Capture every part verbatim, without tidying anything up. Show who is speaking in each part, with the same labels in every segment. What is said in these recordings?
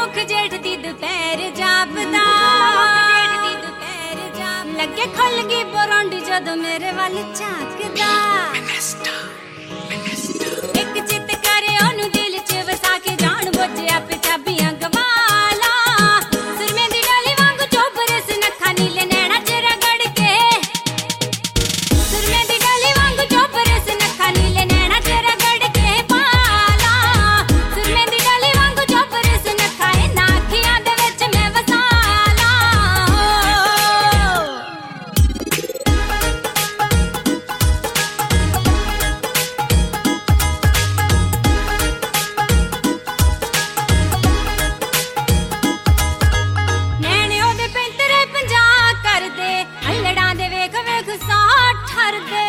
Speaker 1: मुख जेठ दी दोपहर जापदा लगे खुल गई बोरंडी जदों मेरे वाल झांकदा एक चित करे ओनू दिल च वसा के जान बुझिया पंजाबियां गवाला सुरमे दी डाली वांगू चोबरस नखा नीले नैना च रगड़ के सुरमे दी डाली वांगू चोबरस नखा नीले नैना च रगड़ के पाला सुरमे दी डाली वांगू चोबरस नखा इन्हां अखियां दे विच मैं वसाला नैने ओदे पैंतरे पंजाह करदे अल्लड़ां दे वेख वेख साठ ठरदे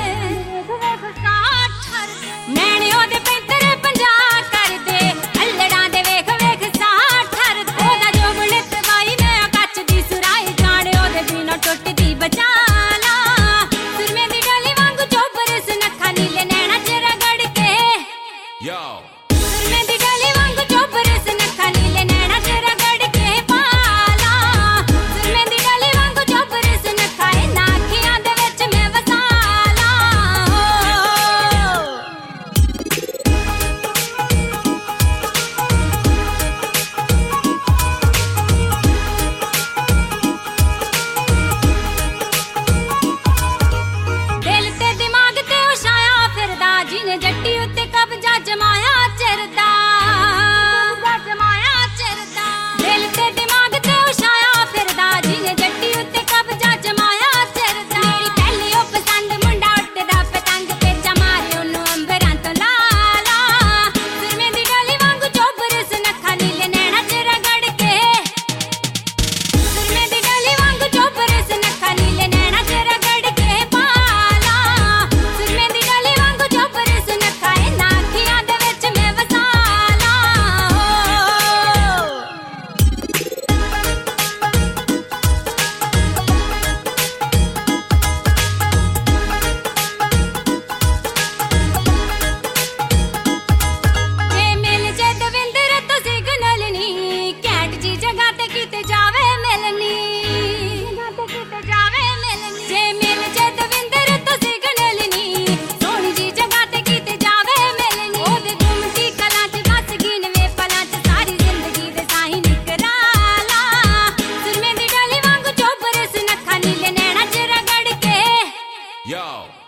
Speaker 1: नैने ओदे पैंतरे पंजाह करदे अल्लड़ां दे वेख वेख साठ ठरदे ओदा जोबन तवाई मैं कच्च दी सुराई जाने ओदे बिना टुटदी बचाला सुरमे दी डाली वांगू चोबरस नखा नीले नैना च रगड़ के
Speaker 2: Yo.
Speaker 1: सुरमे दी डाली वांगू चोबरस नखा नीले नैना च रगड़ के पाला सुरमे दी डाली वांगू चोबरस नखा इन्हां अखियां दे विच मैं वसाला दिल ते दिमाग ते उछाया फिरदा जिने जट्टी उत्ते कब्जा जमाया चिरदा जमाया चिरदा दिल ते दिमाग ते उछाया फिरदा जिने जट्टी उत्ते कब्जा जमाया चिरदा मेरी पहली ओ पसंद मुंडा उड़दा पतंग ते जमारे ओनू अंबरां तो लाला सुरमे दी डाली वांगू चोबरस नखा नीले नैना च रगड़ के सुरमे दी डाली वांगू चोबरस नखा नीले नैना च रगड़ के पाला सुरमे दी डाली वांगू चोबरस नखा इन्हां अखियां दे विच मैं वसाला जे मिल जे दविंदर तो सिग्नल नी कैट जी जगह ते किते जावे मिलनी जे मिल जे दविंदर तो सिग्नल नी सोनी जी जगह ते किते जावे मिलनी ओदे घुमती कलां च बस गिनवे पलां च सारी जिंदगी दे साही निकराला सुरमे दी डाली वांगू चोबरस नखा नीले नैना च रगड़ के
Speaker 2: Yo.